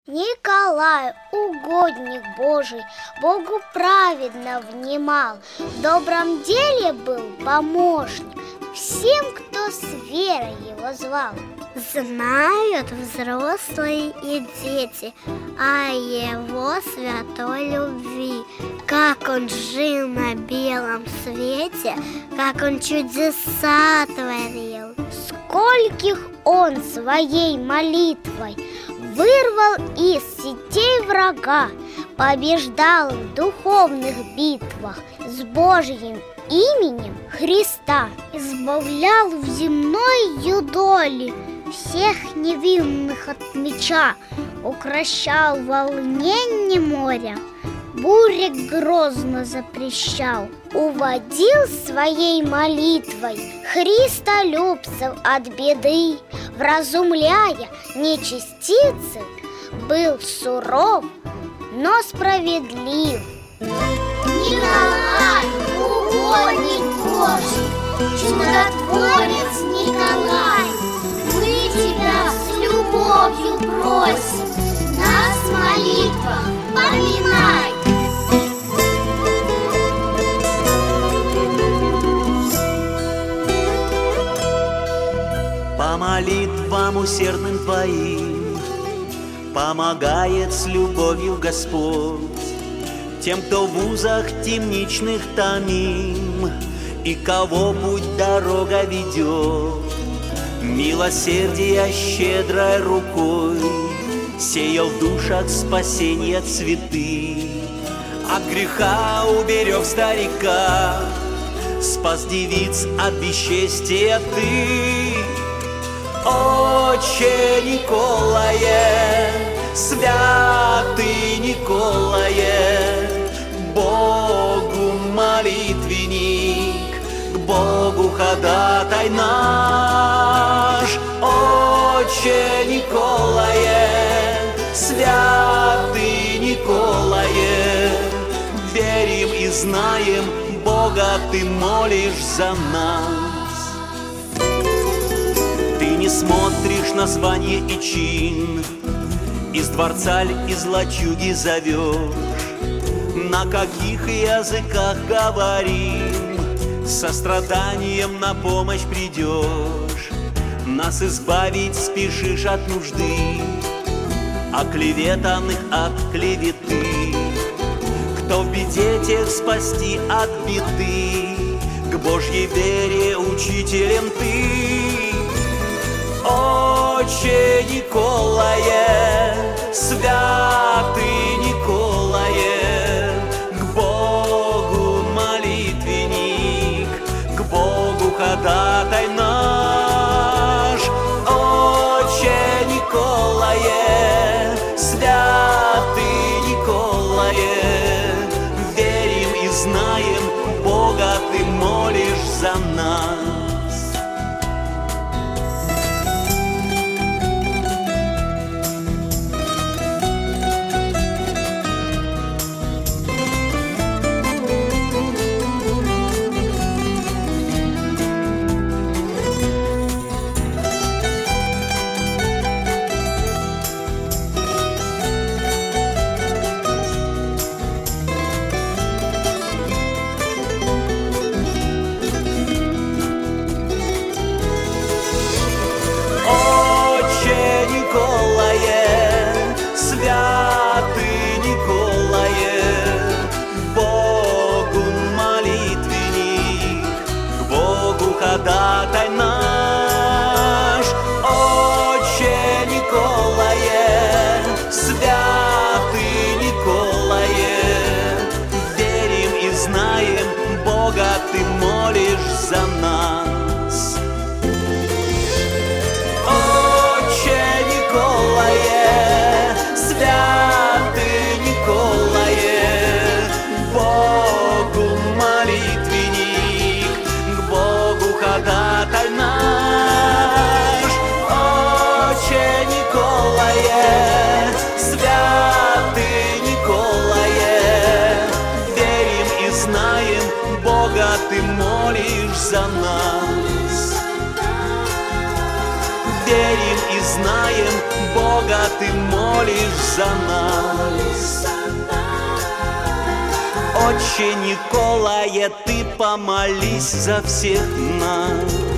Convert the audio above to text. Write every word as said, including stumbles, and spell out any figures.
Николай, угодник Божий, Богу праведно внимал, в добром деле был помощник всем, кто с верой его звал. Знают взрослые и дети о его святой любви, как он жил на белом свете, как он чудеса творил, скольких он своей молитвой вырвал из сетей врага, побеждал в духовных битвах с Божьим именем Христа, избавлял в земной юдоли всех невинных от меча, укрощал волненье моря, буре грозно запрещал, уводил своей молитвой христолюбцев от беды, вразумляя нечестивцев, был суров, но справедлив. Николай, угодник Божий, чудотворец Николай, мы тебя с любовью просим, нас в молитвах поминай. По молитвам усердным твоим помогает с любовью Господь тем, кто в узах темничных томим и кого путь дорога ведет. Милосердие щедрой рукой сеял в душах спасения цветы, от греха уберег старика, спас девиц от бесчестия ты. Отче Николае, святый Николае, к Богу молитвенник, к Богу ходатай наш. Отче Николае, святый Николае, верим и знаем, Бога ты молишь за нас. Ты не смотришь на звание и чин, из дворца ль, из лачуги зовешь, на каких языках говорим, со страданием на помощь придешь, нас избавить спешишь от нужды, оклеветанных от клеветы. Кто в беде, тех спасти от беды, к Божьей вере учителем ты. Отче Николае, святый Николае, к Богу молитвенник, к Богу ходатай наш. Отче Николае, святый Николае, верим и знаем, Бога ты молишь за нас. Ходатай наш. Отче Николае, святый Николае, верим и знаем, Бога ты молишь за нас. Отче Николае, святый Николае, Богу молитвенник, к Богу ходатай наш. Отче Николае, святый Николае, верим и знаем, Бога ты молишь за нас. Верим и знаем, Бога ты молишь молишь за нас. Отче Николае, ты помолись за всех нас.